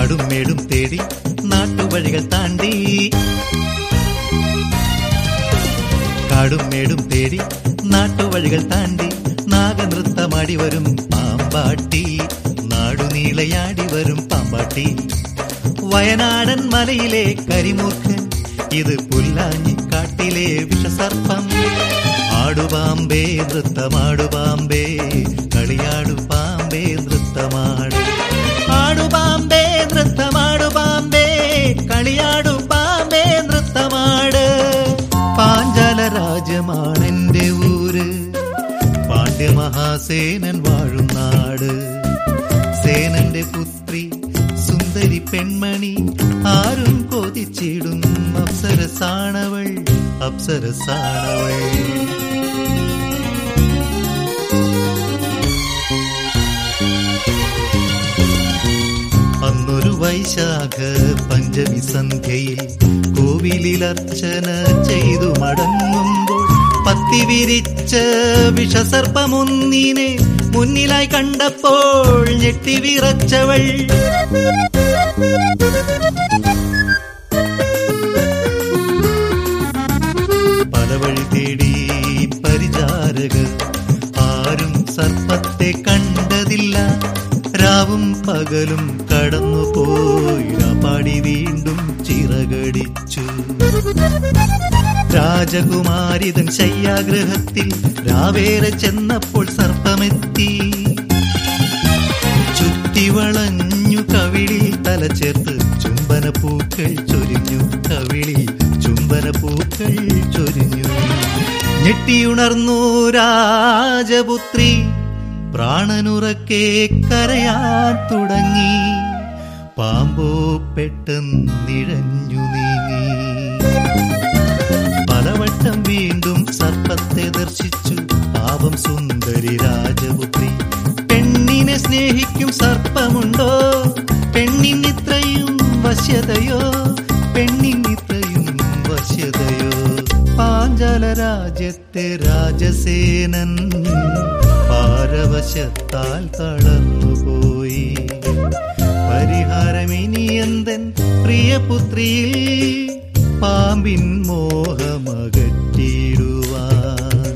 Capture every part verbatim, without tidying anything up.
കാടും മേടും തേടി നാട്ടുവഴികൾ താണ്ടി കാടും മേടും തേടി നാട്ടുവഴികൾ താണ്ടി നാഗനൃത്തമാടി വരും പാമ്പാട്ടി നാടുനീളയാടി വരും പാമ്പാട്ടി വയനാടൻ മലയിലെ കരിമൂർഖൻ ഇത് പുല്ലാഞ്ഞിക്കാട്ടിലെ വിഷസർപ്പം ആടുപാമ്പേ നൃത്തമാടുപാമ്പേ കളിയാടു പാമ്പേ നൃത്തമാട് ആടുപാമ്പേ നൃത്തമാടുപാമ്പേ കളിയാടു പാമ്പേ നൃത്തമാട് പാഞ്ചാല രാജ്യമാണെന്റെ ഊര് പാണ്ഡ്യമഹാസേനൻ വാഴും നാട് സേനന്റെ പുത്രി സുന്ദരി പെൺമണി ആരും കൊതിച്ചിടും അപ്സരസാണവൾ അപ്സരസാണവൾ അന്നൊരു വൈശാഖ പഞ്ചമി സന്ധ്യയിൽ കോവിലിലർച്ചന ചെയ്തു മടങ്ങുമ്പോൾ പത്തി വിരിച്ച വിഷസർപ്പമൊന്നിനെ മുന്നിലായി കണ്ടപ്പോൾ ഞെട്ടി വിറച്ചവൾ പല വഴി തേടി പരിചാരകർ ആരും സർപ്പത്തെ കണ്ടതില്ല രാവും പകലും കടന്നുപോയി പാടി വീണ്ടും ചിറകടിച്ചു രാജകുമാരിതൻ ശയ്യാഗ്രഹത്തിൽ രാവേറെ ചെന്നപ്പോൾ സർപ്പമെത്തി ചുറ്റിവളഞ്ഞു കവിളിൽ തല ചേർത്ത് ചുംബന പൂക്കൾ ചൊരിഞ്ഞു കവിളിൽ ചുംബന പൂക്കൾ ചൊരിഞ്ഞു ഞെട്ടിയുണർന്നു രാജപുത്രി പ്രാണനുറക്കെ കരയാൻ തുടങ്ങി പാമ്പോ പെട്ടെന്നിഴഞ്ഞു നീങ്ങി പലവട്ടം വീണ്ടും സർപ്പത്തെ ദർശിച്ചു പാവം സുന്ദരി രാജപുത്രി പെണ്ണിനെ സ്നേഹിക്കും സർപ്പമുണ്ടോ പെണ്ണിനിത്രയും വശ്യതയോ പെണ്ണിനിത്രയും വശ്യതയോ പാഞ്ചാല രാജ്യത്തെ രാജസേനൻ പാരവശത്താൽ തളർന്നുപോയി പരിഹാരമിനിയന്തൻ പ്രിയപുത്രിയിൽ പാമ്പിൻ മോഹമകറ്റിടുവാൻ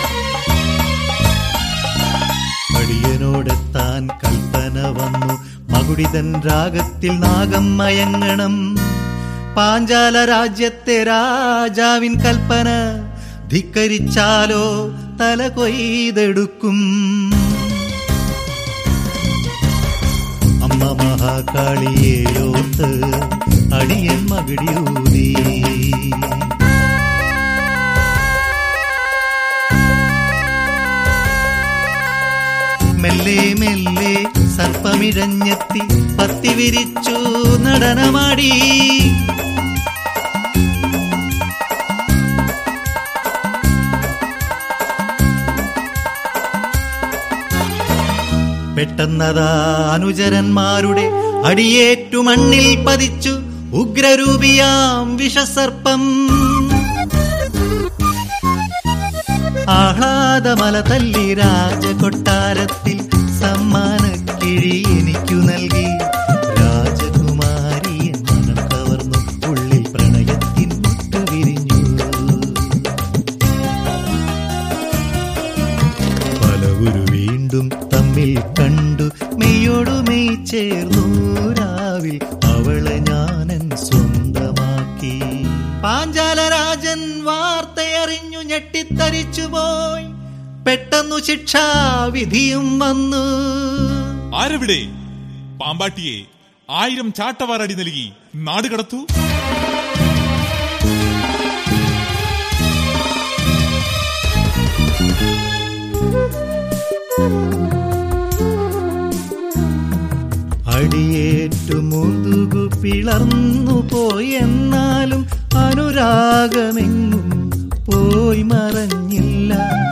അടിയനോടെത്താൻ കൽപ്പന വന്നു മകുടിതൻ രാഗത്തിൽ നാഗം മയങ്ങണം പാഞ്ചാല രാജ്യത്തെ രാജാവിൻ കൽപ്പന ധിക്കരിച്ചാലോ തല കൊയ്തെടുക്കും അമ്മ മഹാകാളിയേയോത്ത് അടിയൻ മകിടിയൂതി മെല്ലെ മെല്ലെ സർപ്പമിഴഞ്ഞെത്തി പത്തി വിരിച്ചു നടനമാടി പെട്ടെന്നതാ അനുചരന്മാരുടെ അടിയേറ്റു മണ്ണിൽ പതിച്ചു ഉഗ്രരൂപിയാം വിഷസർപ്പം ആഹ്ലാദമല തല്ലി രാജകൊട്ടാരത്തിൽ സമ്മാന കിഴി എനിക്കു നൽകി രാജകുമാരിയെ മനം കവർന്നു ഉള്ളിൽ പ്രണയത്തിൻ മുട്ടു വിരിഞ്ഞു പലവരു വീണ്ടും തമ്മിൽ കണ്ടു മെയ്യോടു മെയ് ചേർന്നു രാവിൽ അവളെ ഞാനൻ സ്വന്തമാക്കി പാഞ്ചാല രാജൻ വാർത്തയറിഞ്ഞു ഞെട്ടിത്തരിച്ചുപോയി പെട്ടെന്നു ശിക്ഷാവിധിയും വന്നു ആരവിടെ പാമ്പാട്ടിയെ ആയിരം ചാട്ടവാറടി നൽകി നാടുകടത്തു അടിയേറ്റു മുതുകു പിളർന്നു പോയെന്നാലും അനുരാഗമെങ്ങും പോയി മറഞ്ഞില്ല